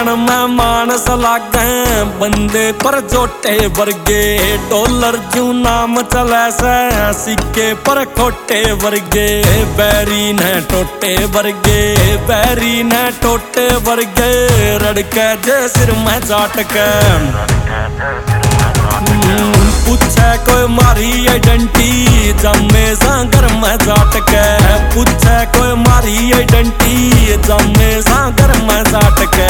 में मानस लागे बंदे पर जोटे वर्गे डॉलर जू नाम चले से सिक्के पर खोटे वर्गे बैरी ने टोटे वर्गे बैरी ने टोटे वर्गे रड़के जे सिर में चाटके पूछे कोई मारी आइडेंटिटी जमे सांगर में जाटके पूछे कोई मारी आइडेंटिटी जमे सांगर में जाटके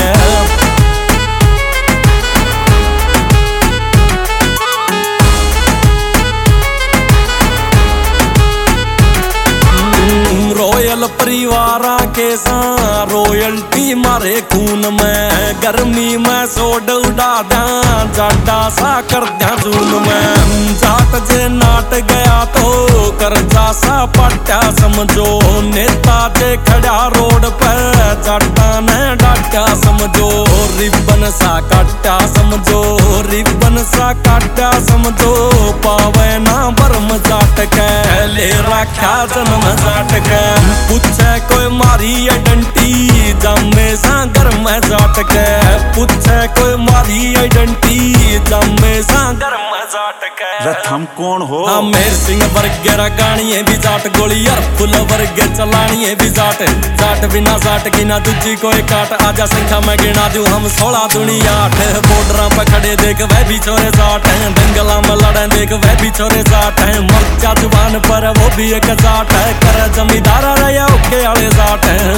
रॉयल परिवारा के साथ रॉयल्टी मारे खून में गर्मी में सोड उड़ा द्या जाडा सा कर द्या जून में जाट जे नाट गया तो कर्जा सा पट्या समझो नेता जे खड़ा रोड पर जाटा ने डाटा समझो रिबन सा काटा समझो रिबन सा काटा समझो पावे ना बर्म जाट के ले रखा जन्म जाट के पूछे कोई मारी आइडेंटिटी जमे सांगर में जाटके पूछे कोई मारी आइडेंटिटी जमे सांगर में जाटके हम कौन हो मेर सिंह वर्गे गाणिये भी जाट गोलियार फुल वर्गे चलानिये भी जाट जाट बिना जाट की ना दूजी कोई काट आजा संख्या में गिना दूं हम 16 दुनिया 8 बॉर्डर पे खड़े देख वह भी छोरे जाट हैं दंगला में लड़े देख वह भी छोरे जाट हैं मर्चा जुबान पर वो भी एक जाट है कर जमींदार रहा ओके आले जाट हैं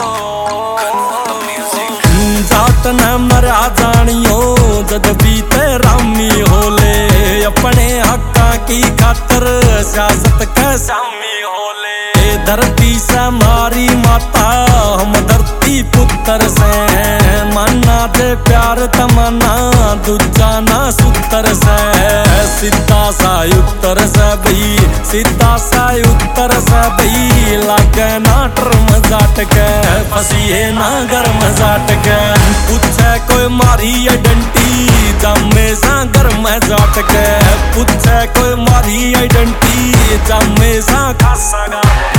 जाट न मरा जानियो जद बीते रामी होले अपने हक्का की खातर सियासत के सामी होले धरती से मारी माता हम धरती पुत्र से माना दे प्यार तमन्ना दूजा ना सूत्र से सीधा सा उत्तर से भी सीधा सा उत्तर से भी लागे ना टर्म जाट के फसिए ना गर्म जाट के पूछे कोई मारी आइडेंटिटी जमे सांगर में जाट के पूछे कोई मारी आइडेंटिटी जमे सा खासा